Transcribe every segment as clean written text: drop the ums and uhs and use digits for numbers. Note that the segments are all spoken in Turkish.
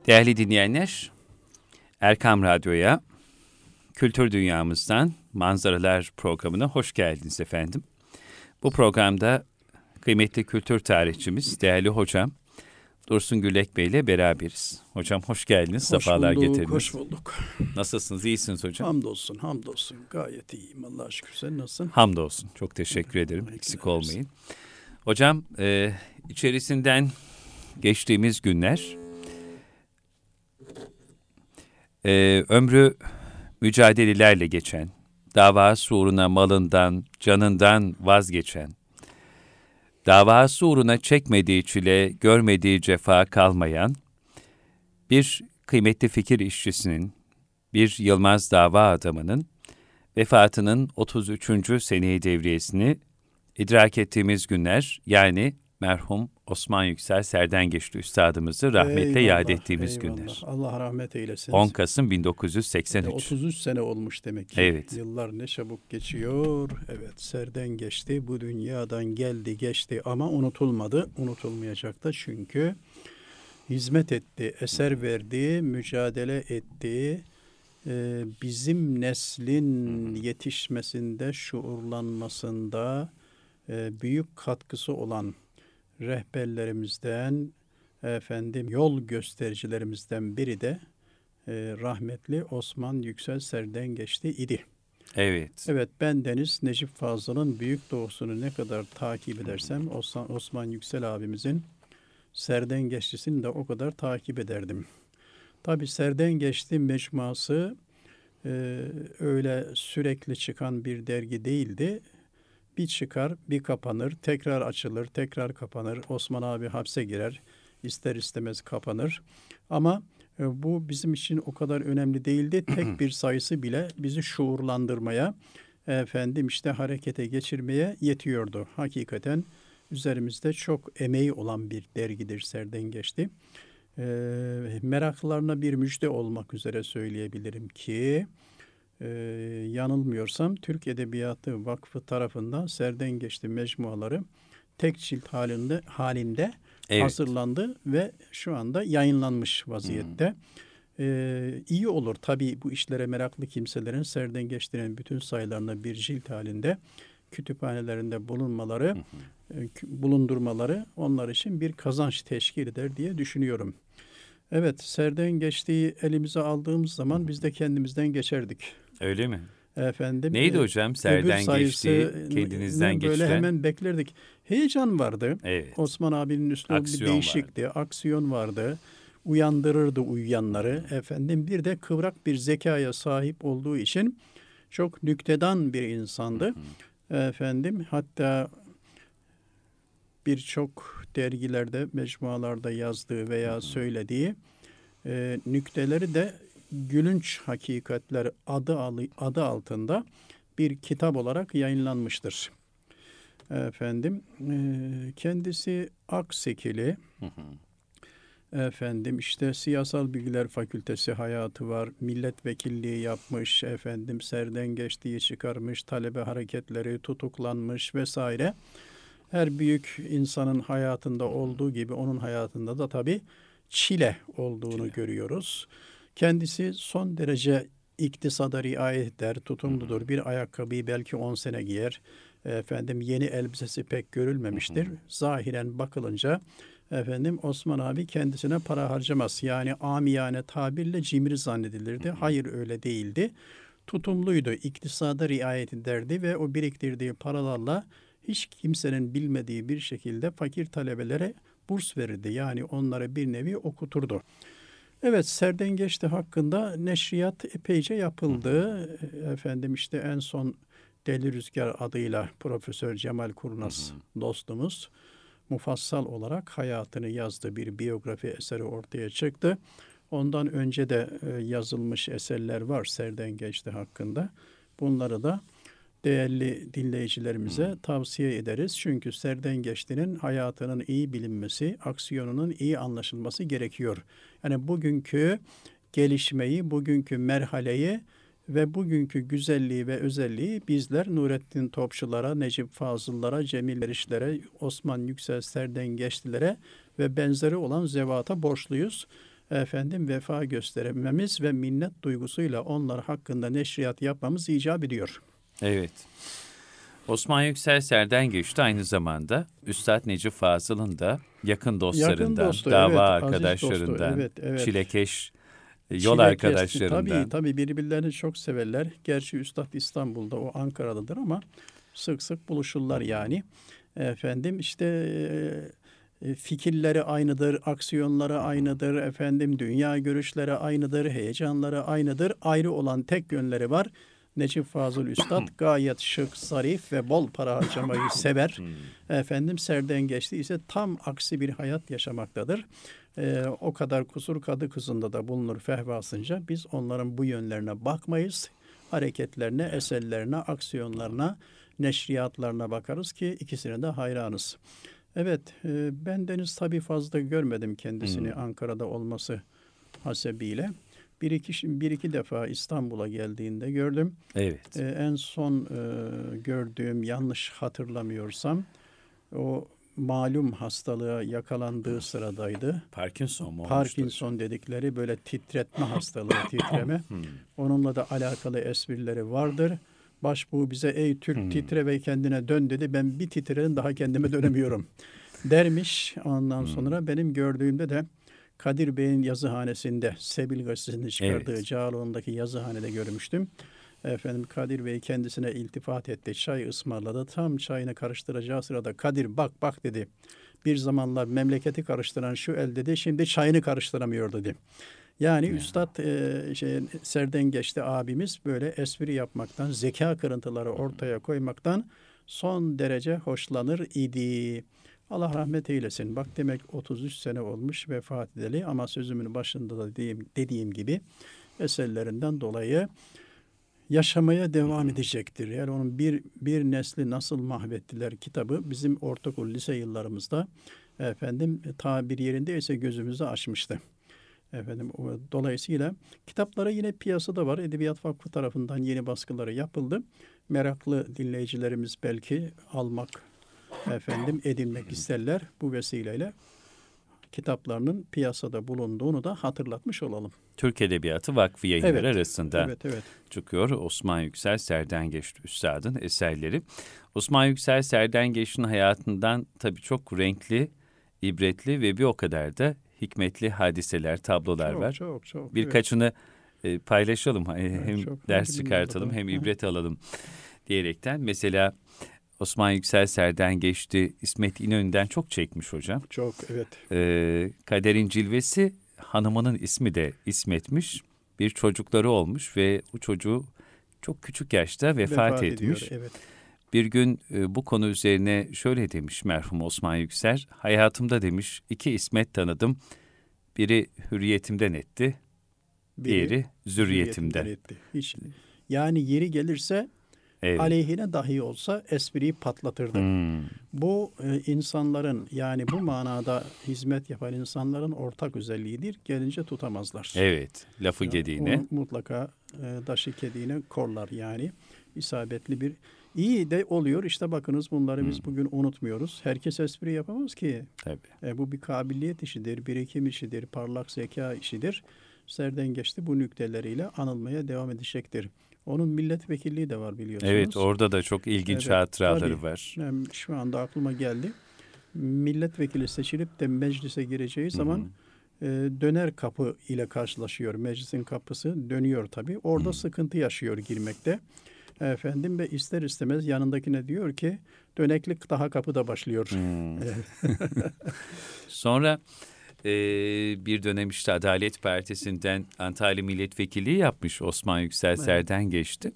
Değerli dinleyenler, Erkam Radyo'ya, Kültür Dünyamızdan Manzaralar programına hoş geldiniz efendim. Bu programda kıymetli kültür tarihçimiz, değerli hocam Dursun Gürlek Bey ile beraberiz. Hocam hoş geldiniz, sefalar getirdiniz. Hoş bulduk. Nasılsınız, iyisiniz hocam? Hamdolsun. Gayet iyiyim, Allah'a şükür. Sen nasılsın? Hamdolsun, çok teşekkür ederim, eksik olmayın. Hocam, içerisinden geçtiğimiz günler, ömrü mücadelelerle geçen, davası uğruna malından, canından vazgeçen, davası uğruna çekmediği çile, görmediği cefa kalmayan bir kıymetli fikir işçisinin, bir Yılmaz dava adamının vefatının 33. seneyi devriyesini idrak ettiğimiz günler, yani merhum Osman Yüksel Serdengeçli Üstadımızı rahmetle yad ettiğimiz günler. Allah rahmet eylesin. 10 Kasım 1983. 33 sene olmuş demek ki. Evet. Yıllar ne çabuk geçiyor. Evet, Serdengeçti, bu dünyadan geldi geçti ama unutulmadı. Unutulmayacak da çünkü hizmet etti, eser verdi, mücadele etti. Bizim neslin yetişmesinde, şuurlanmasında büyük katkısı olan rehberlerimizden, yol göstericilerimizden biri de rahmetli Osman Yüksel Serdengeçli idi. Evet. Evet, ben Deniz Necip Fazıl'ın büyük doğusunu ne kadar takip edersem Osman Yüksel abimizin Serdengeçlisini de o kadar takip ederdim. Tabii Serdengeçli mecmuası öyle sürekli çıkan bir dergi değildi. Bir çıkar, bir kapanır, tekrar açılır, tekrar kapanır. Osman abi hapse girer, ister istemez kapanır. Ama bu bizim için o kadar önemli değildi. Tek bir sayısı bile bizi şuurlandırmaya, harekete geçirmeye yetiyordu. Hakikaten üzerimizde çok emeği olan bir dergidir Serdengeçli. Meraklılarına bir müjde olmak üzere söyleyebilirim ki, yanılmıyorsam Türk Edebiyatı Vakfı tarafından Serdengeçli mecmuaları tek cilt halinde evet, hazırlandı ve şu anda yayınlanmış vaziyette. İyi olur tabii bu işlere meraklı kimselerin Serdengeçli'nin bütün sayılarını bir cilt halinde kütüphanelerinde bulundurmaları onlar için bir kazanç teşkil eder diye düşünüyorum. Evet, Serdengeçli'yi elimize aldığımız zaman biz de kendimizden geçerdik. Öyle mi? Efendim. Neydi hocam Serdengeçli, kendinizden geçti? Böyle hemen beklerdik. Heyecan vardı. Evet. Osman abinin üslubu bir değişikti. Vardı. Aksiyon vardı. Uyandırırdı uyuyanları. Bir de kıvrak bir zekaya sahip olduğu için çok nüktedan bir insandı. Hatta birçok dergilerde, mecmualarda yazdığı veya söylediği nükteleri de Gülünç Hakikatler adı altında bir kitap olarak yayınlanmıştır. Kendisi Aksekili. Siyasal Bilgiler Fakültesi hayatı var. Milletvekilliği yapmış, Serdengeçli'yi çıkarmış, talebe hareketleri, tutuklanmış vesaire. Her büyük insanın hayatında olduğu gibi onun hayatında da tabii çile olduğunu görüyoruz. Kendisi son derece iktisada riayet eder, tutumludur. Bir ayakkabıyı belki 10 sene giyer. Yeni elbisesi pek görülmemiştir. Zahiren bakılınca Osman abi kendisine para harcamaz. Yani amiyane tabirle cimri zannedilirdi. Hayır, öyle değildi. Tutumluydu, iktisada riayet ederdi ve o biriktirdiği paralarla hiç kimsenin bilmediği bir şekilde fakir talebelere burs verirdi. Yani onları bir nevi okuturdu. Evet, Serdengeçli hakkında neşriyat epeyce yapıldı. En son Deli Rüzgar adıyla Profesör Cemal Kurnaz dostumuz mufassal olarak hayatını yazdığı bir biyografi eseri ortaya çıktı. Ondan önce de yazılmış eserler var Serdengeçli hakkında. Bunları da değerli dinleyicilerimize tavsiye ederiz. Çünkü Serdengeçli'nin hayatının iyi bilinmesi, aksiyonunun iyi anlaşılması gerekiyor. Yani bugünkü gelişmeyi, bugünkü merhaleyi ve bugünkü güzelliği ve özelliği bizler Nurettin Topçulara, Necip Fazıllara, Cemil Erişlere, Osman Yüksel Serdengeçlilere ve benzeri olan zevata borçluyuz. vefa göstermemiz ve minnet duygusuyla onlar hakkında neşriyat yapmamız icap ediyor. Evet. Osman Yüksel Serdengeç'te aynı zamanda Üstad Necip Fazıl'ın da yakın dostlarından, dostu, dava evet, arkadaşlarından, aziz dostu, evet. çilekeş yol Çilek arkadaşlarından. tabii birbirlerini çok severler. Gerçi Üstad İstanbul'da, o Ankara'dadır ama sık sık buluşurlar yani. Fikirleri aynıdır, aksiyonları aynıdır, dünya görüşleri aynıdır, heyecanları aynıdır. Ayrı olan tek yönleri var. Necip Fazıl Üstad gayet şık, zarif ve bol para harcamayı sever. Serdengeçli ise tam aksi bir hayat yaşamaktadır. O kadar kusur kadı kızında da bulunur fehvasınca. Biz onların bu yönlerine bakmayız. Hareketlerine, eserlerine, aksiyonlarına, neşriyatlarına bakarız ki ikisine de hayranız. Evet, bendeniz tabii fazla görmedim kendisini Ankara'da olması hasebiyle. Bir iki defa İstanbul'a geldiğinde gördüm. Evet. En son gördüğüm, yanlış hatırlamıyorsam, o malum hastalığa yakalandığı sıradaydı. Parkinson mu olmuştu? Parkinson dedikleri böyle titretme hastalığı, titreme. Onunla da alakalı esprileri vardır. Başbuğ bize ey Türk titre ve kendine dön dedi. Ben bir titredim daha kendime dönemiyorum dermiş. Ondan sonra benim gördüğümde de Kadir Bey'in yazıhanesinde, Sebil Gazetesi'nde çıkardığı Cağaloğlu'ndaki yazıhanede görmüştüm. Kadir Bey kendisine iltifat etti. Çay ısmarladı. Tam çayını karıştıracağı sırada Kadir bak dedi. Bir zamanlar memleketi karıştıran şu el dedi. Şimdi çayını karıştıramıyor dedi. Yani Üstad Serdengeç'te abimiz böyle espri yapmaktan, zeka kırıntıları ortaya koymaktan son derece hoşlanır idi. Allah rahmet eylesin. Bak demek 33 sene olmuş vefat edeli ama sözümün başında da dediğim gibi eserlerinden dolayı yaşamaya devam edecektir. Yani onun bir nesli nasıl mahvettiler kitabı bizim ortaokul lise yıllarımızda tabir yerindeyse gözümüzü açmıştı. Dolayısıyla kitapları yine piyasada var. Edebiyat Vakfı tarafından yeni baskıları yapıldı. Meraklı dinleyicilerimiz belki almak, edinmek isterler. Bu vesileyle kitaplarının piyasada bulunduğunu da hatırlatmış olalım. Türk Edebiyatı Vakfı Yayınları arasında evet. çıkıyor Osman Yüksel Serdengeç Üstad'ın eserleri. Osman Yüksel Serdengeç'in hayatından tabii çok renkli, ibretli ve bir o kadar da hikmetli hadiseler, tablolar var. Çok. Birkaçını paylaşalım. Hem çok ders çıkartalım hem ibret alalım diyerekten. Mesela Osman Yüksel Serdengeç'ti İsmet İnönü'nden çok çekmiş hocam. Çok, evet. Kaderin Cilvesi hanımının ismi de İsmet'miş. Bir çocukları olmuş ve bu çocuğu çok küçük yaşta vefat etmiş. Ediyor, evet. Bir gün bu konu üzerine şöyle demiş merhum Osman Yüksel. Hayatımda demiş 2 İsmet tanıdım. Biri hürriyetimden etti, diğeri zürriyetimden. Etti. Yani yeri gelirse aleyhine dahi olsa espriyi patlatırdı. Bu insanların, yani bu manada hizmet yapan insanların ortak özelliğidir. Gelince tutamazlar. Evet, lafı gediğine. Mutlaka daşı kediğine korlar yani. İsabetli bir. İyi de oluyor. İşte bakınız bunları biz bugün unutmuyoruz. Herkes espri yapamaz ki. Tabii. Bu bir kabiliyet işidir, birikim işidir, parlak zeka işidir. Serdengeç'te bu nükteleriyle anılmaya devam edecektir. Onun milletvekilliği de var biliyorsunuz. Evet, orada da çok ilginç hatıraları var. Şu anda aklıma geldi. Milletvekili seçilip de meclise gireceği zaman döner kapı ile karşılaşıyor. Meclisin kapısı dönüyor tabii. Orada sıkıntı yaşıyor girmekte. Ve ister istemez yanındakine diyor ki döneklik daha kapıda başlıyor. Sonra bir dönem işte Adalet Partisi'nden Antalya Milletvekilliği yapmış Osman Yüksel Serdengeç'ti.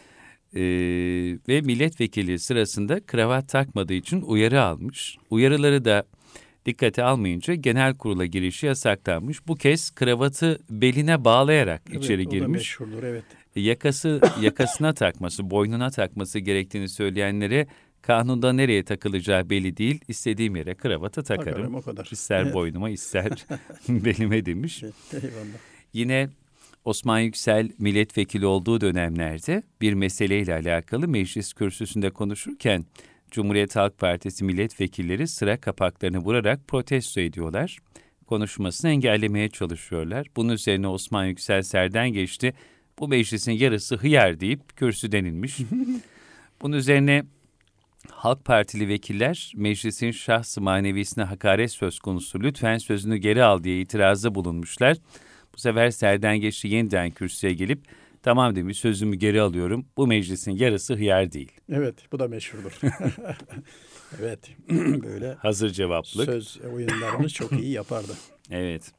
Ve milletvekili sırasında kravat takmadığı için uyarı almış. Uyarıları da dikkate almayınca genel kurula girişi yasaklanmış. Bu kez kravatı beline bağlayarak içeri girmiş. O da meşhurdur, evet. Yakasına takması, boynuna takması gerektiğini söyleyenlere kanunda nereye takılacağı belli değil. İstediğim yere kravatı takarım. O kadar. İster boynuma ister belime demiş. Eyvallah. Yine Osman Yüksel milletvekili olduğu dönemlerde bir meseleyle alakalı meclis kürsüsünde konuşurken Cumhuriyet Halk Partisi milletvekilleri sıra kapaklarını vurarak protesto ediyorlar. konuşmasını engellemeye çalışıyorlar. Bunun üzerine Osman Yüksel Serdengeçti, bu meclisin yarısı hıyar deyip kürsüden inmiş. Bunun üzerine Halk Partili vekiller meclisin şahs-ı manevisine hakaret söz konusu, lütfen sözünü geri al diye itirazda bulunmuşlar. Bu sefer Serdengeçli yeniden kürsüye gelip tamam demiş, sözümü geri alıyorum, bu meclisin yarısı hıyar değil. Evet, bu da meşhurdur. Evet, böyle hazır cevaplık. Söz oyunlarını çok iyi yapardı. Evet.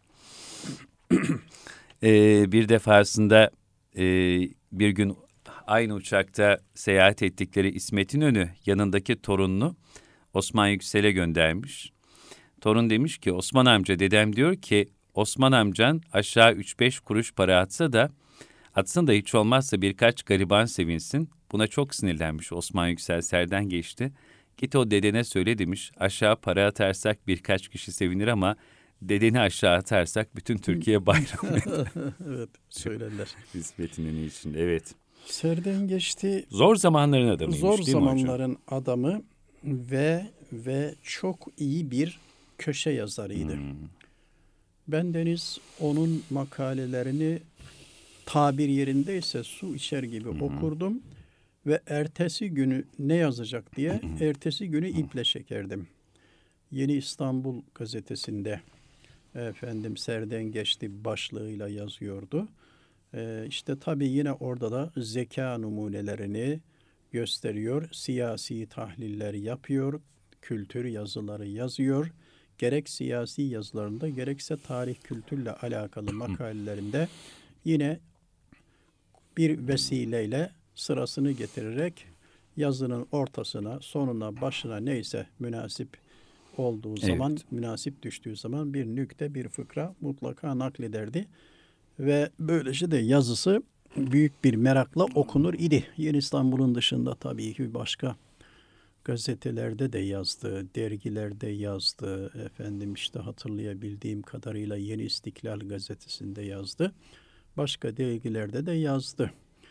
Bir defasında bir gün aynı uçakta seyahat ettikleri İsmet İnönü yanındaki torununu Osman Yüksel'e göndermiş. Torun demiş ki, Osman amca, dedem diyor ki Osman amcan aşağı 3-5 kuruş para atsın da hiç olmazsa birkaç gariban sevinsin. Buna çok sinirlenmiş Osman Yüksel Serdengeçti. Git o dedene söyle demiş, aşağı para atarsak birkaç kişi sevinir ama dedeni aşağı atarsak bütün Türkiye bayram eder. Evet, söylerler. İsmet İnönü için, evet. Serdengeçti. Zor zamanların adamıymış, Zor değil mi hocam? zamanların adamı ve çok iyi bir köşe yazarıydı. Bendeniz onun makalelerini tabir yerindeyse su içer gibi okurdum ve ertesi günü ne yazacak diye ertesi günü iple çekerdim. Yeni İstanbul gazetesinde Serdengeçti başlığıyla yazıyordu. İşte tabii yine orada da zeka numunelerini gösteriyor, siyasi tahliller yapıyor, kültür yazıları yazıyor. Gerek siyasi yazılarında gerekse tarih kültürle alakalı makalelerinde yine bir vesileyle sırasını getirerek yazının ortasına, sonuna, başına neyse münasip olduğu zaman, münasip düştüğü zaman bir nükte, bir fıkra mutlaka naklederdi. Ve böylece de yazısı büyük bir merakla okunur idi. Yeni İstanbul'un dışında tabii ki başka gazetelerde de yazdı, dergilerde yazdı. İşte hatırlayabildiğim kadarıyla Yeni İstiklal gazetesinde yazdı. Başka dergilerde de yazdı.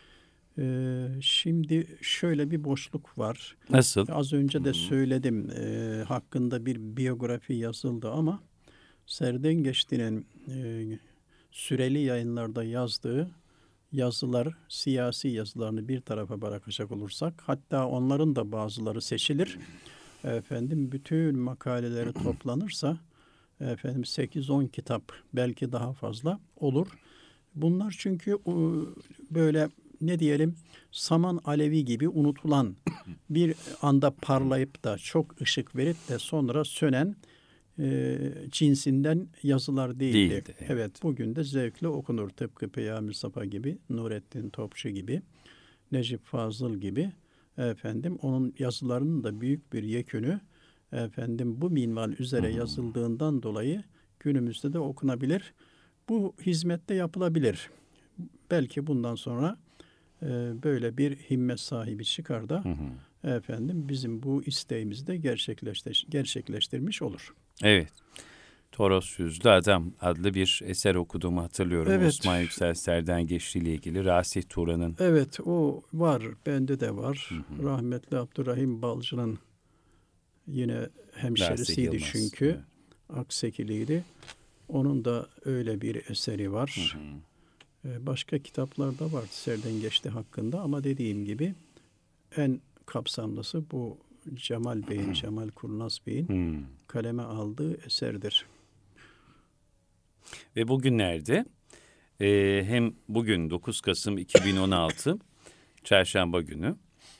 Şimdi şöyle bir boşluk var. Nasıl? Az önce de söyledim. Hakkında bir biyografi yazıldı ama Serdengeçti'nin süreli yayınlarda yazdığı yazılar, siyasi yazılarını bir tarafa bırakacak olursak, hatta onların da bazıları seçilir. Bütün makaleleri toplanırsa 8-10 kitap, belki daha fazla olur. Bunlar çünkü böyle ne diyelim, saman alevi gibi unutulan, bir anda parlayıp da çok ışık verip de sonra sönen cinsinden yazılar değildi. Evet, bugün de zevkle okunur. Tıpkı Peyami Safa gibi, Nurettin Topçu gibi, Necip Fazıl gibi. Onun yazılarının da büyük bir yekünü bu minval üzere yazıldığından dolayı günümüzde de okunabilir. Bu hizmette yapılabilir. Belki bundan sonra böyle bir himmet sahibi çıkar da bizim bu isteğimizi de gerçekleştirmiş olur. Evet. Toros Yüzlü Adam adlı bir eser okuduğumu hatırlıyorum. Evet. Osman Yüksel Serdengeçli ile ilgili Rasih Turan'ın. Evet, o var. Bende de var. Rahmetli Abdurrahim Balcı'nın yine hemşerisiydi çünkü. Evet. Aksekiliydi. Onun da öyle bir eseri var. Başka kitaplar da var Serdengeçti hakkında ama dediğim gibi en kapsamlısı bu Cemal Kurnaz Bey'in kaleme aldığı eserdir. Ve bugünlerde hem bugün 9 Kasım 2016 Çarşamba günü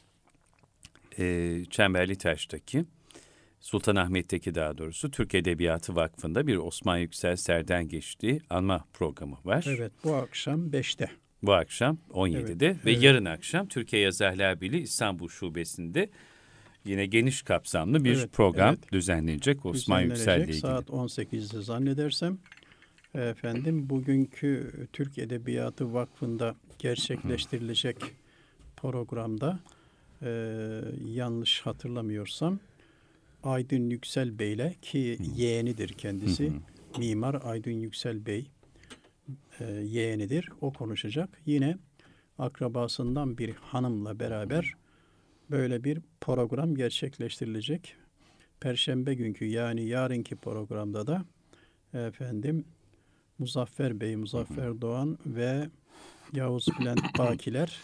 Çemberlitaş'taki Sultanahmet'teki daha doğrusu Türk Edebiyatı Vakfı'nda bir Osman Yüksel Serdengeçli anma programı var. Evet, bu akşam 5'te. Bu akşam 17'de ve yarın akşam Türkiye Yazarlar Birliği İstanbul Şubesi'nde yine geniş kapsamlı bir program düzenlenecek Osman Yüksel ile ilgili. Saat 18'de zannedersem. Bugünkü Türk Edebiyatı Vakfı'nda gerçekleştirilecek programda yanlış hatırlamıyorsam Aydın Yüksel Bey'le, ki yeğenidir kendisi, Mimar Aydın Yüksel Bey yeğenidir, o konuşacak. Yine akrabasından bir hanımla beraber böyle bir program gerçekleştirilecek. Perşembe günkü, yani yarınki programda da efendim Muzaffer Bey, Muzaffer Doğan ve Yavuz Bülent Bakiler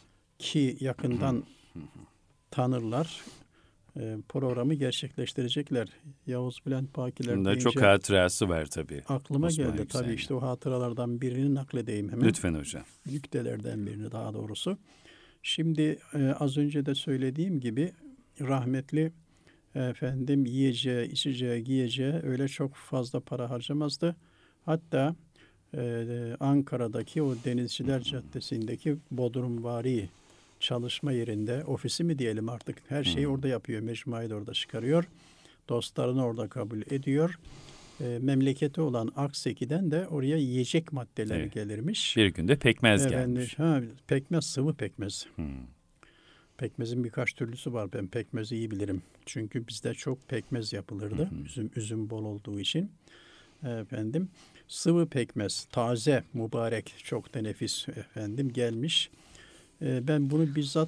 ki yakından tanırlar. Programı gerçekleştirecekler. Yavuz Bülent Bakiler Bunda deyince çok hatırası var tabii. aklıma Osman geldi. Yüksel'in. Tabii işte o hatıralardan birini nakledeyim hemen. Lütfen hocam. Yüktelerden birini daha doğrusu. Şimdi az önce de söylediğim gibi rahmetli efendim yiyeceği, içeceği, giyeceği öyle çok fazla para harcamazdı. Hatta Ankara'daki o Denizciler Caddesi'ndeki Bodrumvari çalışma yerinde, ofisi mi diyelim artık, her şeyi orada yapıyor. Mecmuayı da orada çıkarıyor. Dostlarını orada kabul ediyor. Memleketi olan Akseki'den de oraya yiyecek maddeler gelirmiş. Bir günde pekmez gelmiş. Pekmez, sıvı pekmez. Pekmezin birkaç türlüsü var. Ben pekmezi iyi bilirim. Çünkü bizde çok pekmez yapılırdı. Üzüm bol olduğu için. Efendim sıvı pekmez, taze, mübarek, çok da nefis efendim gelmiş. Ben bunu bizzat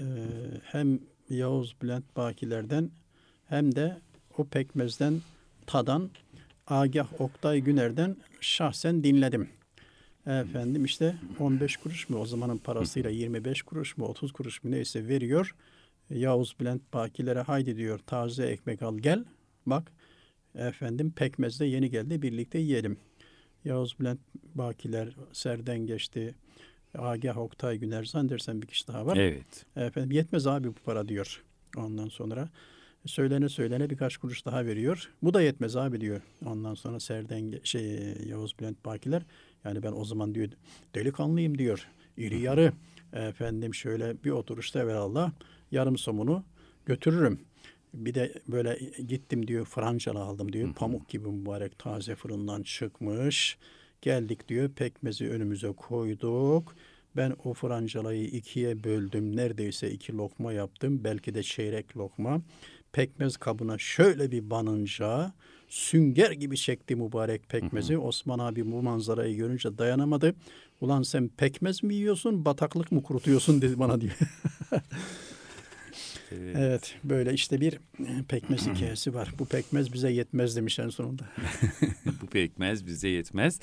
hem Yavuz Bülent Bakiler'den hem de o pekmezden tadan Agah Oktay Güner'den şahsen dinledim. Efendim işte 15 kuruş mu o zamanın parasıyla 25 kuruş mu 30 kuruş mu neyse veriyor. Yavuz Bülent Bakiler'e haydi diyor taze ekmek al gel. Bak efendim pekmez de yeni geldi birlikte yiyelim. Yavuz Bülent Bakiler Serden geçti. Agah Oktay Güner zannedersem bir kişi daha var. Evet. Efendim yetmez abi bu para diyor. Ondan sonra söylene birkaç kuruş daha veriyor. Bu da yetmez abi diyor. Ondan sonra Yavuz Bülent Bakiler yani ben o zaman diyor delikanlıyım diyor. İri yarı efendim şöyle bir oturuşta evvelallah yarım somunu götürürüm. Bir de böyle gittim diyor francalı aldım diyor. Pamuk gibi mübarek taze fırından çıkmış. Geldik diyor pekmezi önümüze koyduk. Ben o francalayı ikiye böldüm. Neredeyse 2 lokma yaptım. Belki de çeyrek lokma. Pekmez kabına şöyle bir banınca sünger gibi çekti mübarek pekmezi. Osman abi bu manzarayı görünce dayanamadı. Ulan sen pekmez mi yiyorsun, bataklık mı kurutuyorsun dedi bana diyor. Evet, böyle işte bir pekmez hikayesi var. Bu pekmez bize yetmez demiş en sonunda. Bu pekmez bize yetmez.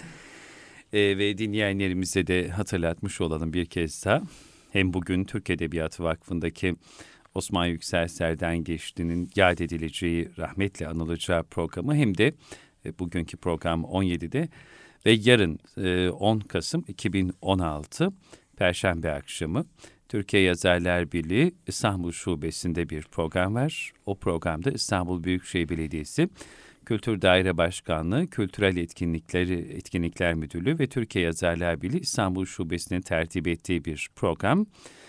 Ve dinleyenlerimize de hatırlatmış olalım bir kez daha. Hem bugün Türk Edebiyatı Vakfı'ndaki Osman Yüksel Serden Geçti'nin yad edileceği, rahmetle anılacağı programı hem de bugünkü program 17'de ve yarın 10 Kasım 2016 Perşembe akşamı Türkiye Yazarlar Birliği İstanbul Şubesi'nde bir program var. O programda İstanbul Büyükşehir Belediyesi Kültür Daire Başkanlığı, Kültürel Etkinlikler Müdürlüğü ve Türkiye Yazarlar Birliği İstanbul Şubesi'nin tertip ettiği bir program.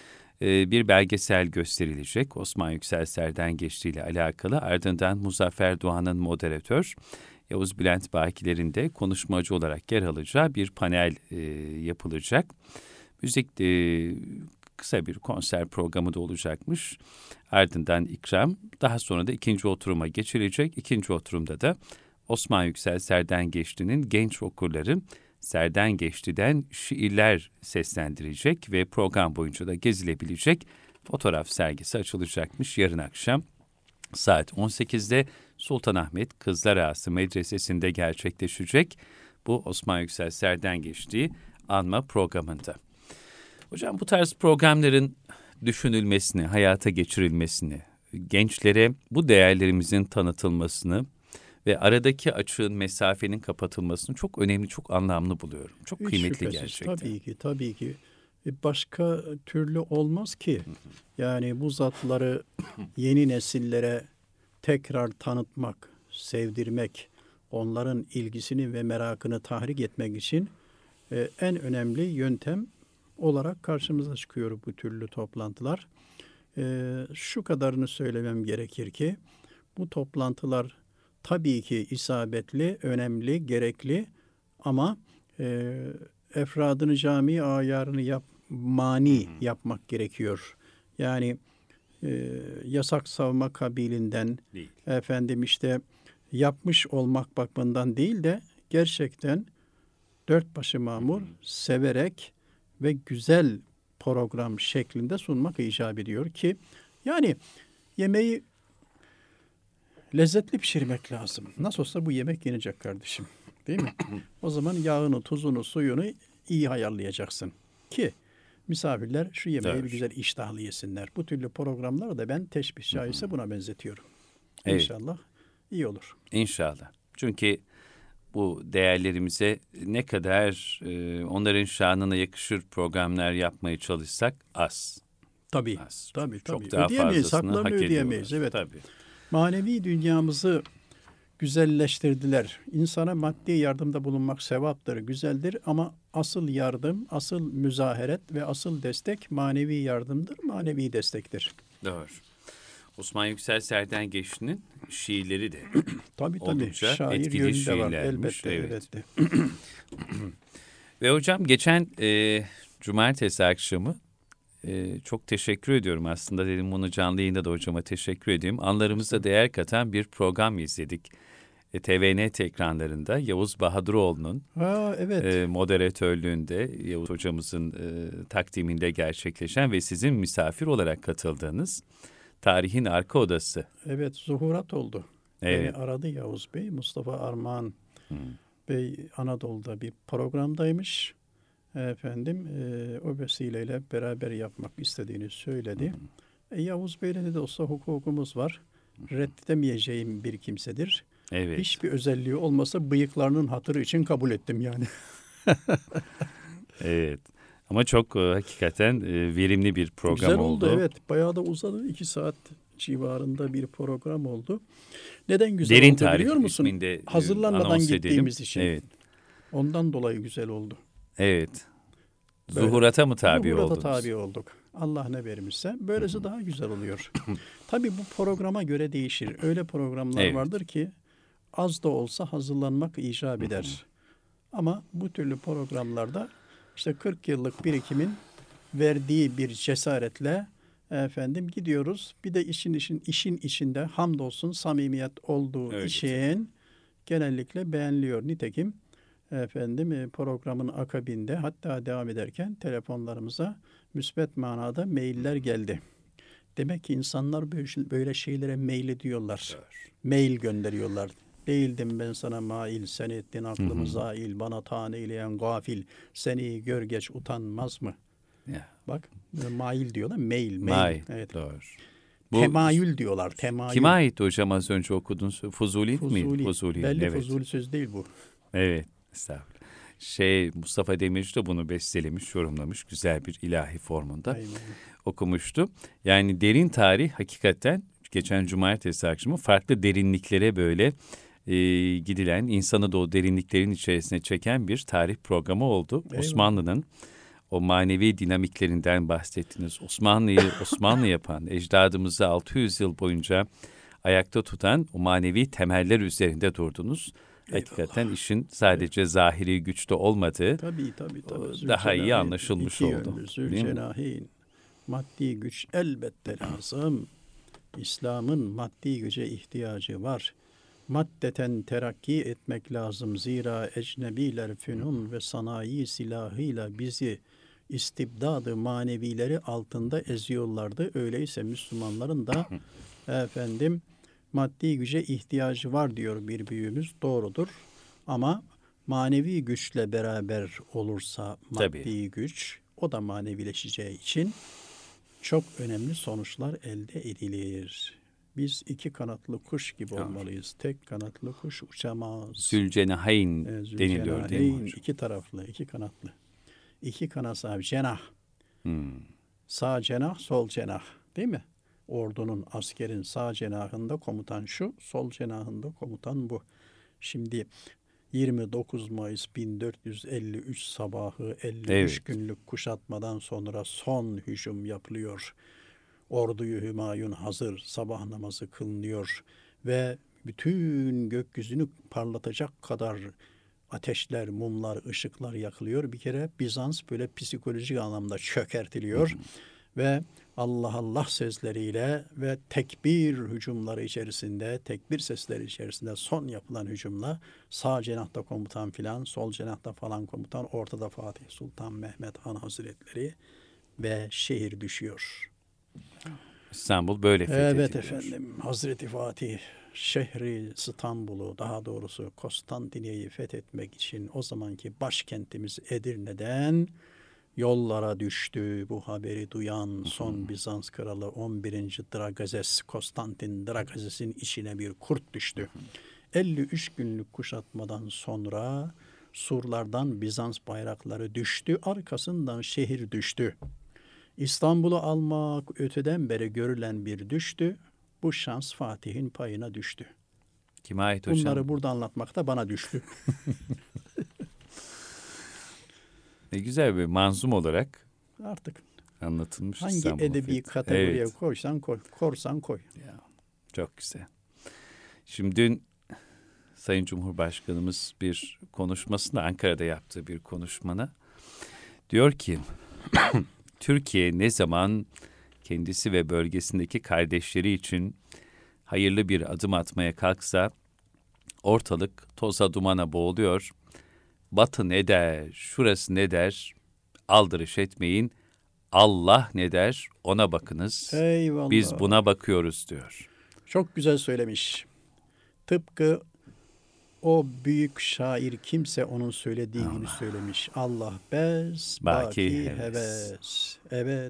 Bir belgesel gösterilecek Osman Yüksel Serden Geçti ile alakalı. Ardından Muzaffer Doğan'ın moderatör, Yavuz Bülent Bakiler'in de konuşmacı olarak yer alacağı bir panel yapılacak. Müzik kısa bir konser programı da olacakmış. Ardından ikram, daha sonra da ikinci oturuma geçilecek. İkinci oturumda da Osman Yüksel Serden Geçti'nin genç okurları Serden Geçti'den şiirler seslendirecek ve program boyunca da gezilebilecek fotoğraf sergisi açılacakmış yarın akşam. Saat 18'de Sultanahmet Kızlar Ağası Medresesi'nde gerçekleşecek bu Osman Yüksel Serden Geçtiği anma programında. Hocam bu tarz programların düşünülmesini, hayata geçirilmesini, gençlere bu değerlerimizin tanıtılmasını ve aradaki açığın, mesafenin kapatılmasını çok önemli, çok anlamlı buluyorum. Çok Hiç kıymetli şüphesiz, gerçekten. Tabii ki. Başka türlü olmaz ki. Yani bu zatları yeni nesillere tekrar tanıtmak, sevdirmek, onların ilgisini ve merakını tahrik etmek için en önemli yöntem olarak karşımıza çıkıyor bu türlü toplantılar. Şu kadarını söylemem gerekir ki bu toplantılar tabii ki isabetli, önemli, gerekli ama efradını cami ayarını mani yapmak gerekiyor. Yani yasak savma kabilinden değil. Efendim işte yapmış olmak bakımından değil de gerçekten dört başı mamur severek ve güzel program şeklinde sunmak icap ediyor ki yani yemeği lezzetli pişirmek lazım. Nasıl olsa bu yemek yenecek kardeşim. Değil mi? O zaman yağını, tuzunu, suyunu iyi ayarlayacaksın. Ki misafirler şu yemeği bir güzel iştahlı yesinler. Bu türlü programları da ben teşbih şahise buna benzetiyorum. Evet. İnşallah iyi olur. İnşallah. Çünkü bu değerlerimize ne kadar onların şanına yakışır programlar yapmaya çalışsak az. Tabii. Az. Tabii. Çok daha Ödeyemeyiz, fazlasını hak haklarını ödeyemeyiz. ediyorlar. Evet. Tabii. Manevi dünyamızı güzelleştirdiler. İnsana maddi yardımda bulunmak sevaptır, güzeldir ama asıl yardım, asıl müzaheret ve asıl destek manevi yardımdır, manevi destektir. Doğru. Osman Yüksel Serdengeç'in şiirleri de Tabii. oldukça Şair etkili yönü de var. şiirlermiş. Elbette. Ve hocam geçen cumartesi akşamı çok teşekkür ediyorum aslında, dedim bunu canlı yayında da hocama teşekkür edeyim. Anlarımıza değer katan bir program izledik. TVNet ekranlarında Yavuz Bahadıroğlu'nun Evet. moderatörlüğünde, Yavuz hocamızın takdiminde gerçekleşen ve sizin misafir olarak katıldığınız Tarihin Arka Odası. Evet, zuhurat oldu. Evet. Beni aradı Yavuz Bey, Mustafa Armağan Bey Anadolu'da bir programdaymış. Efendim o vesileyle beraber yapmak istediğini söyledi. Yavuz Bey'le ne de olsa hukukumuz var. Reddedemeyeceğim bir kimsedir. Evet. Hiçbir özelliği olmasa bıyıklarının hatırı için kabul ettim yani. Evet. Ama çok hakikaten verimli bir program Güzel oldu. Evet. Bayağı da uzadı. 2 saat civarında bir program oldu. Neden güzel Derin oldu Tarih biliyor musun? isminde Hazırlanmadan anons gittiğimiz edelim. için. Evet. Ondan dolayı güzel oldu. Evet. Böyle, Zuhurata mı tabi Zuhurata oldunuz? tabi olduk. Allah ne vermişse. Böylesi daha güzel oluyor. Tabii bu programa göre değişir. Öyle programlar vardır ki az da olsa hazırlanmak icap eder. Ama bu türlü programlarda işte 40 yıllık birikimin verdiği bir cesaretle gidiyoruz. Bir de işin içinde hamdolsun samimiyet olduğu için genellikle beğeniliyor. Nitekim programın akabinde hatta devam ederken telefonlarımıza müsbet manada mailler geldi. Demek ki insanlar böyle şeylere mail ediyorlar. Mail gönderiyorlar. Değildim ben sana mail, sen ettin aklımı zail, bana tane eyleyen gafil, seni gör geç utanmaz mı? Ya. Bak, mail diyorlar, mail. Evet. Doğru. Temayül diyorlar, temayül. Kime ait hocam az önce okudunuz? Fuzuli miydi? Fuzuli. Belli Fuzuli söz değil bu. Evet, estağfurullah. Mustafa Demirci de bunu bestelemiş, yorumlamış, güzel bir ilahi formunda Aynen. okumuştu. Yani derin tarih hakikaten geçen cumartesi akşamı farklı derinliklere böyle gidilen, insanı da o derinliklerin içerisine çeken bir tarih programı oldu. Eyvallah. Osmanlı'nın o manevi dinamiklerinden bahsettiniz. Osmanlı'yı Osmanlı yapan, ecdadımızı 600 yıl boyunca ayakta tutan o manevi temeller üzerinde durdunuz. Hakikaten işin sadece zahiri güçte olmadığı tabii. daha iyi anlaşılmış İki oldu. yönlü Zülcenahin. Maddi güç elbette lazım. İslam'ın maddi güce ihtiyacı var. Maddeten terakki etmek lazım. Zira ecnebiler fünun ve sanayi silahıyla bizi istibdadı manevileri altında eziyorlardı. Öyleyse Müslümanların da maddi güce ihtiyacı var diyor bir büyüğümüz. Doğrudur. Ama manevi güçle beraber olursa maddi güç, o da manevileşeceği için çok önemli sonuçlar elde edilir. Biz 2 kanatlı kuş gibi olmalıyız. Tek kanatlı kuş uçamaz. Zülcenahin deniliyor değil mi hocam? 2 taraflı, 2 kanatlı. 2 kanat sahibi, cenah. Sağ cenah, sol cenah. Değil mi? Ordunun, askerin sağ cenahında komutan şu, sol cenahında komutan bu. Şimdi 29 Mayıs 1453 sabahı 53 günlük kuşatmadan sonra son hücum yapılıyor. Orduyu Hümayun hazır, sabah namazı kılınıyor ve bütün gökyüzünü parlatacak kadar ateşler, mumlar, ışıklar yakılıyor. Bir kere Bizans böyle psikolojik anlamda çökertiliyor ve Allah Allah sözleriyle ve tekbir hücumları içerisinde, tekbir sesleri içerisinde son yapılan hücumla sağ cenahta komutan filan, sol cenahta falan komutan, ortada Fatih Sultan Mehmet Han Hazretleri ve şehir düşüyor. İstanbul böyle fethediliyor. Evet efendim, Hazreti Fatih şehri İstanbul'u, daha doğrusu Konstantiniyye'yi fethetmek için o zamanki başkentimiz Edirne'den yollara düştü. Bu haberi duyan son Bizans kralı 11. Dragazes, Konstantin Dragazes'in içine bir kurt düştü. 53 günlük kuşatmadan sonra surlardan Bizans bayrakları düştü. Arkasından şehir düştü. İstanbul'u almak öteden beri görülen bir düştü. Bu şans Fatih'in payına düştü. Kime ait hocam? Bunları burada anlatmak da bana düştü. Ne güzel bir manzum olarak Artık anlatılmış. hangi İstanbul'un edebi fethi. kategoriye Evet. koysan koy, korsan koy. Ya, çok güzel. Şimdi dün Sayın Cumhurbaşkanımız bir konuşmasında, Ankara'da yaptığı bir konuşmada diyor ki Türkiye ne zaman kendisi ve bölgesindeki kardeşleri için hayırlı bir adım atmaya kalksa ortalık toza dumana boğuluyor. Batı ne der, şurası ne der, aldırış etmeyin. Allah ne der, ona bakınız. Eyvallah. Biz buna bakıyoruz diyor. Çok güzel söylemiş. Tıpkı o büyük şair kimse onun söylediği gibi söylemiş. Allah bez, baki heves. Evet,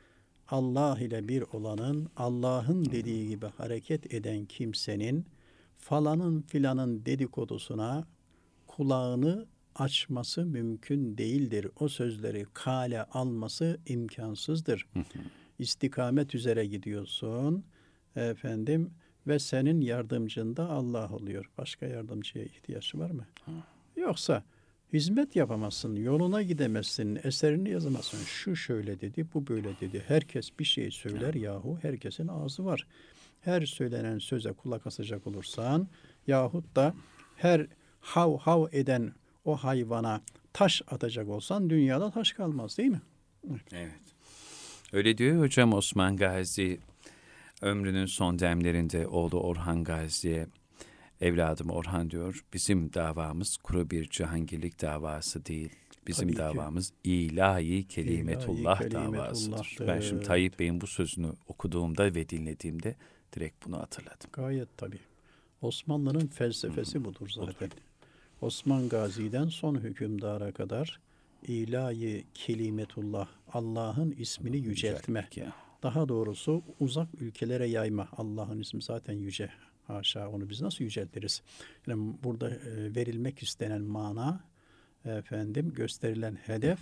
Allah ile bir olanın, Allah'ın dediği gibi hareket eden kimsenin falanın filanın dedikodusuna kulağını açması mümkün değildir. O sözleri kale alması imkansızdır. İstikamet üzere gidiyorsun efendim ve senin yardımcın da Allah oluyor. Başka yardımcıya ihtiyaç var mı? Yoksa hizmet yapamazsın, yoluna gidemezsin, eserini yazamazsın. Şu şöyle dedi, bu böyle dedi. Herkes bir şey söyler yahu, herkesin ağzı var. Her söylenen söze kulak asacak olursan yahut da her hav hav eden o hayvana taş atacak olsan dünyada taş kalmaz, değil mi? Evet. Öyle diyor hocam Osman Gazi, ömrünün son demlerinde oğlu Orhan Gazi'ye, evladım Orhan diyor, bizim davamız kuru bir cihangirlik davası değil. Bizim Tabii ki. davamız ilahi kelimetullah davasıdır. Ben şimdi Tayyip Bey'in bu sözünü okuduğumda ve dinlediğimde direkt bunu hatırladım. Gayet tabii. Osmanlı'nın felsefesi budur zaten. Osman Gazi'den son hükümdara kadar ilahi kelimetullah, Allah'ın ismini yüceltme. Daha doğrusu uzak ülkelere yayma. Allah'ın ismi zaten yüce. Haşa, onu biz nasıl yüceltiriz? Yani burada verilmek istenen mana, efendim gösterilen hedef,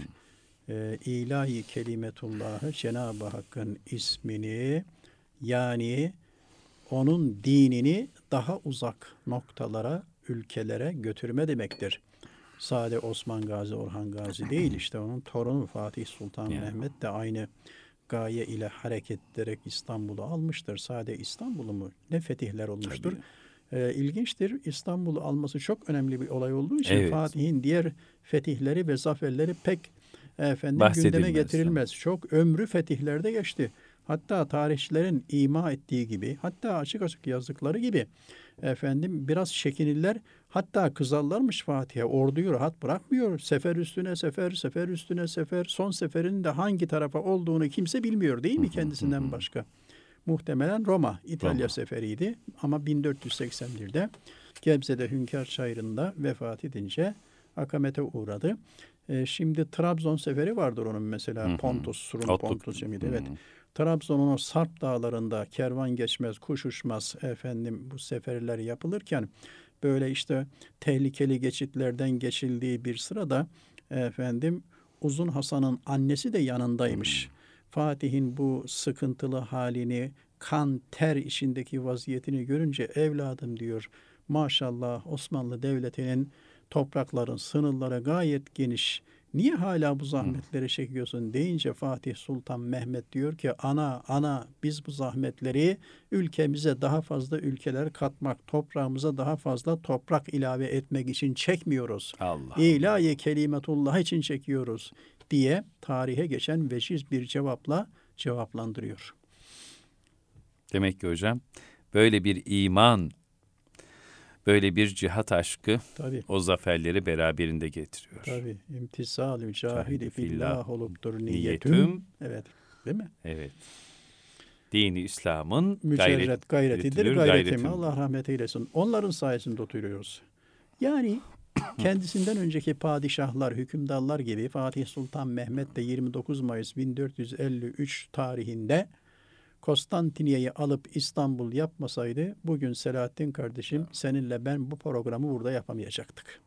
ilahi kelimetullahı, Cenab-ı Hakk'ın ismini, yani onun dinini daha uzak noktalara, ülkelere götürme demektir. Sade Osman Gazi, Orhan Gazi değil, işte onun torunu Fatih Sultan Mehmet de aynı gaye ile hareket ederek İstanbul'u almıştır. Sade İstanbul'u mu? Ne fetihler olmuştur. İlginçtir. İstanbul'u alması çok önemli bir olay olduğu için Fatih'in diğer fetihleri ve zaferleri pek gündeme getirilmez. Çok ömrü fetihlerde geçti. Hatta tarihçilerin ima ettiği gibi, hatta açık açık yazdıkları gibi biraz çekinirler. Hatta kızarlarmış Fatih'e. Orduyu rahat bırakmıyor. Sefer üstüne sefer, sefer üstüne sefer. Son seferin de hangi tarafa olduğunu kimse bilmiyor, değil mi kendisinden başka? Muhtemelen Roma, İtalya seferiydi. Ama 1481'de Gebze'de Hünkar Çayırı'nda vefat edince akamete uğradı. Şimdi Trabzon seferi vardır onun mesela. Pontus, Surun Pontus cemiydi. Evet. Trabzon'un o Sarp dağlarında kervan geçmez, kuş uçmaz bu seferler yapılırken böyle işte tehlikeli geçitlerden geçildiği bir sırada Uzun Hasan'ın annesi de yanındaymış. Fatih'in bu sıkıntılı halini, kan ter içindeki vaziyetini görünce evladım diyor, maşallah Osmanlı Devleti'nin toprakların sınırları gayet geniş. Niye hala bu zahmetleri çekiyorsun deyince Fatih Sultan Mehmet diyor ki ana biz bu zahmetleri ülkemize daha fazla ülkeler katmak, toprağımıza daha fazla toprak ilave etmek için çekmiyoruz. İlahi kelimetullah için çekiyoruz diye tarihe geçen veciz bir cevapla cevaplandırıyor. Demek ki hocam böyle bir iman, böyle bir cihat aşkı o zaferleri beraberinde getiriyor. Tabii. İmtisal-ü cahili fillah oluptur niyetüm. Evet. Değil mi? Evet. Dini İslam'ın mücerret gayretidir. Gayretimi gayretimi. Allah rahmet eylesin. Onların sayesinde oturuyoruz. Yani kendisinden önceki padişahlar, hükümdarlar gibi Fatih Sultan Mehmet de 29 Mayıs 1453 tarihinde Konstantiniyye'yi alıp İstanbul yapmasaydı bugün Selahattin kardeşim seninle ben bu programı burada yapamayacaktık.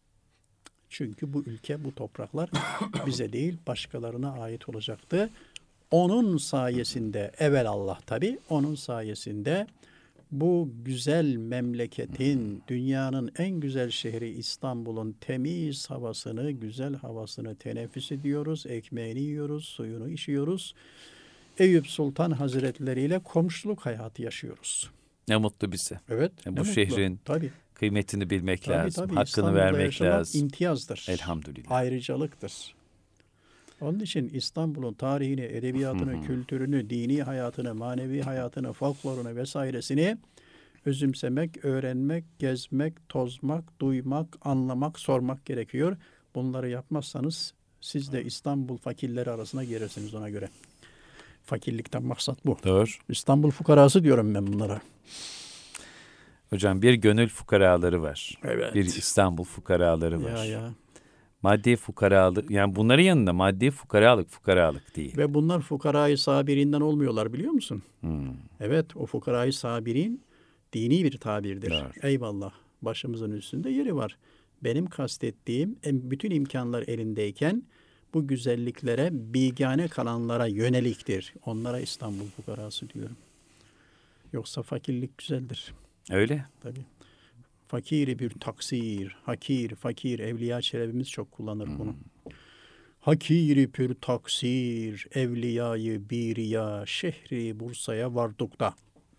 Çünkü bu ülke, bu topraklar bize değil başkalarına ait olacaktı. Onun sayesinde evelallah tabii onun sayesinde bu güzel memleketin, dünyanın en güzel şehri İstanbul'un temiz havasını, güzel havasını teneffüs ediyoruz, ekmeğini yiyoruz, suyunu içiyoruz. Eyüp Sultan Hazretleri ile komşuluk hayatı yaşıyoruz. Ne mutlu bize. Evet. Bu şehrin tabii. kıymetini bilmek lazım. Tabii, Hakkını İstanbul'da vermek yaşamak lazım. imtiyazdır. Elhamdülillah. Ayrıcalıktır. Onun için İstanbul'un tarihini, edebiyatını, kültürünü, dini hayatını, manevi hayatını, folklorunu vesairesini özümsemek, öğrenmek, gezmek, tozmak, duymak, anlamak, sormak gerekiyor. Bunları yapmazsanız siz de İstanbul fakirleri arasına girirsiniz ona göre. Fakirlikten maksat bu. Doğru. İstanbul fukarası diyorum ben bunlara. Hocam bir gönül fukaraları var. Evet. Bir İstanbul fukaraları var. Ya. Maddi fukaralık, yani bunların yanında maddi fukaralık değil. Ve bunlar fukarayı sabirinden olmuyorlar biliyor musun? Evet, o fukarayı sabirin dini bir tabirdir. Evet. Eyvallah. Başımızın üstünde yeri var. Benim kastettiğim bütün imkanlar elindeyken bu güzelliklere bigane kalanlara yöneliktir. Onlara İstanbul fukarası diyorum. Yoksa fakirlik güzeldir. Öyle. Tabii. Fakiri bir taksir, hakir, fakir, Evliya Çelebi'miz çok kullanır bunu. Hakiri pür taksir, evliyayı biriya, şehri Bursa'ya vardukta.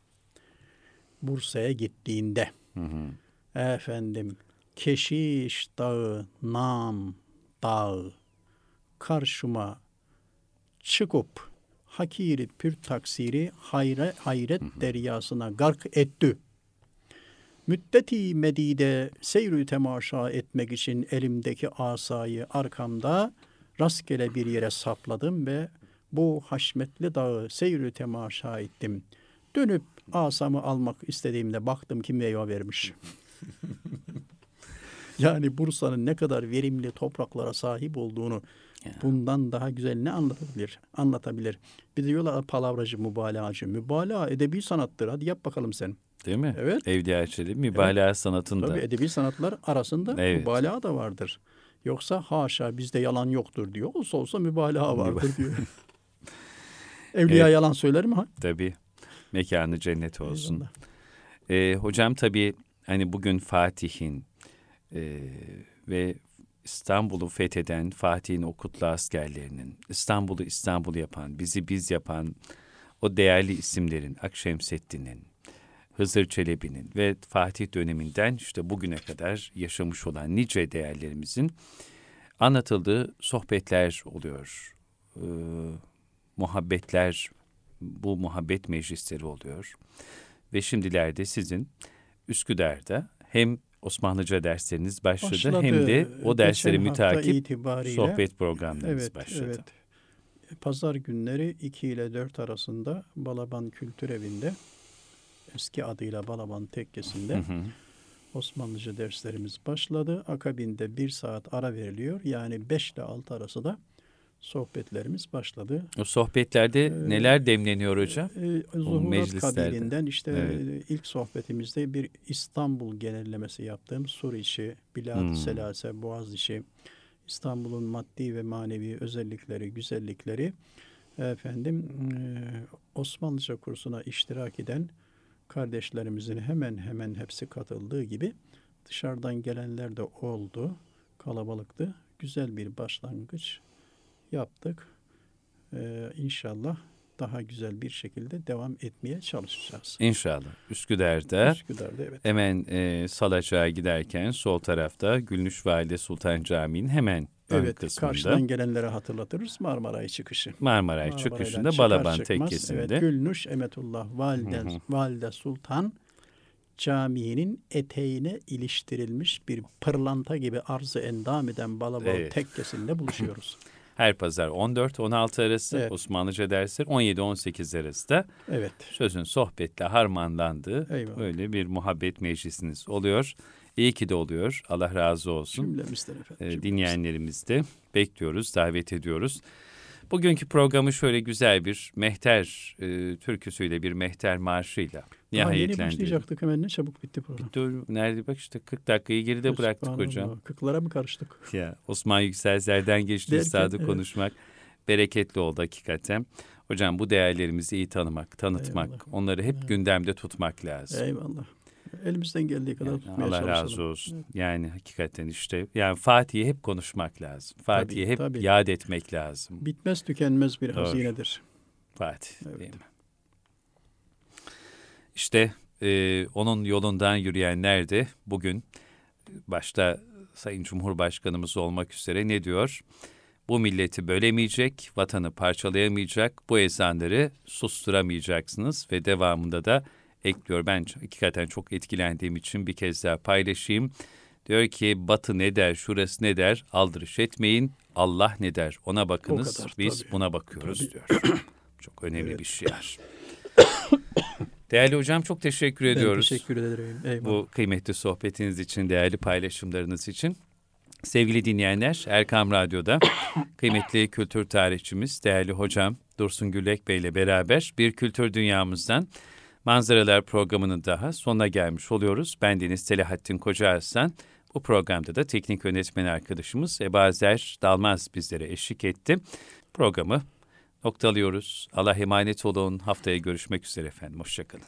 Bursa'ya gittiğinde, efendim, Keşiş Dağı, Nam Dağı, karşıma çıkıp, hakiri pür taksiri hayret deryasına gark etti. Müddeti medide seyr-ü temaşa etmek için elimdeki asayı arkamda rastgele bir yere sapladım ve bu haşmetli dağı seyr-ü temaşa ettim. Dönüp asamı almak istediğimde baktım ki meyve vermiş. Yani Bursa'nın ne kadar verimli topraklara sahip olduğunu bundan daha güzel ne anlatabilir? Bir de diyorlar palavracı, mübalağacı. Mübalağa edebi sanattır. Hadi yap bakalım sen. Değil mi? Evet. Evliya Çelebi mübalağa sanatında. Tabii edebi sanatlar arasında mübalağa da vardır. Yoksa haşa bizde yalan yoktur diyor. Olsa mübalağa vardır diyor. Evliya yalan söyler mi? Tabii. Mekanı cennet olsun. Hocam tabii hani bugün Fatih'in ve İstanbul'u fetheden Fatih'in o kutlu askerlerinin, İstanbul'u İstanbul yapan, bizi biz yapan o değerli isimlerin, Akşemseddin'in, Hızır Çelebi'nin ve Fatih döneminden işte bugüne kadar yaşamış olan nice değerlerimizin anlatıldığı sohbetler oluyor. Muhabbetler, bu muhabbet meclisleri oluyor. Ve şimdilerde sizin Üsküdar'da hem Osmanlıca dersleriniz başladı hem de o dersleri mütakip sohbet programlarınız başladı. Evet. Pazar günleri 2 ile 4 arasında Balaban Kültür Evi'nde, eski adıyla Balaban Tekkesi'nde Osmanlıca derslerimiz başladı. Akabinde 1 saat ara veriliyor. Yani 5 ile 6 arası da sohbetlerimiz başladı. O sohbetlerde neler demleniyor hocam? Zuhurat kabilinden işte ilk sohbetimizde bir İstanbul genellemesi yaptığım Suriçi, Bilad-ı Selase, Boğaziçi, İstanbul'un maddi ve manevi özellikleri, güzellikleri, Osmanlıca kursuna iştirak eden kardeşlerimizin hemen hemen hepsi katıldığı gibi dışarıdan gelenler de oldu. Kalabalıktı. Güzel bir başlangıç yaptık. İnşallah daha güzel bir şekilde devam etmeye çalışacağız. İnşallah. Üsküdar'da evet. Hemen Salacak'a giderken sol tarafta Gülnüş Valide Sultan Camii'nin hemen ön kısmında. Karşıdan gelenlere hatırlatırız Marmaray çıkışı. Marmaray çıkışında Balaban Tekkesi'nde. Evet, Gülnüş Emetullah Valide Sultan Camii'nin eteğine iliştirilmiş bir pırlanta gibi arzı endam eden Balaban Tekkesi'nde buluşuyoruz. Her pazar 14-16 arası, Evet. Osmanlıca dersler 17-18 arası da Evet. sözün sohbetle harmanlandığı Eyvallah. böyle bir muhabbet meclisiniz oluyor. İyi ki de oluyor. Allah razı olsun. Cümlemizden efendim. Cümlemizden. Dinleyenlerimizi de bekliyoruz, davet ediyoruz. Bugünkü programı şöyle güzel bir mehter türküsüyle, bir mehter marşıyla Yeni nihayetlendirelim. başlayacaktık, hemen ne çabuk bitti program. Dur, nerede bak işte 40 dakikayı geride bıraktık Subhanallah. hocam. 40'lara mı karıştık? Ya Osman Yükselzer'den geçti Derken, üstadı evet. konuşmak. Bereketli oldu hakikaten. Hocam bu değerlerimizi iyi tanımak, tanıtmak, Eyvallah. onları hep gündemde tutmak lazım. Eyvallah. Elimizden geldiği kadar Yani tutmaya Allah çalışalım. razı olsun. Evet. Yani hakikaten işte yani Fatih'i hep konuşmak lazım. Fatih'i hep tabii. yad etmek lazım. Bitmez tükenmez bir Doğru. hazinedir. Fatih Evet. değil mi? İşte onun yolundan yürüyenler de bugün başta Sayın Cumhurbaşkanımız olmak üzere ne diyor? Bu milleti bölemeyecek, vatanı parçalayamayacak, bu ezanları susturamayacaksınız ve devamında da ekliyor. Ben hakikaten çok etkilendiğim için bir kez daha paylaşayım. Diyor ki Batı ne der, şurası ne der, aldırış etmeyin. Allah ne der, ona bakınız. O kadar, Biz tabii. buna bakıyoruz Tabii. diyor. Çok önemli Evet. bir şiar. Değerli hocam çok teşekkür ediyoruz. Ben teşekkür ederim. Eyvallah. Bu kıymetli sohbetiniz için, değerli paylaşımlarınız için. Sevgili dinleyenler, Erkam Radyo'da kıymetli kültür tarihçimiz, değerli hocam Dursun Güllek Bey ile beraber bir kültür dünyamızdan manzaralar programının daha sonuna gelmiş oluyoruz. Bendeniz Selahattin Kocaaslan. Bu programda da teknik yönetmen arkadaşımız Ebazer Dalmaz bizlere eşlik etti. Programı noktalıyoruz. Allah'a emanet olun. Haftaya görüşmek üzere efendim. Hoşçakalın.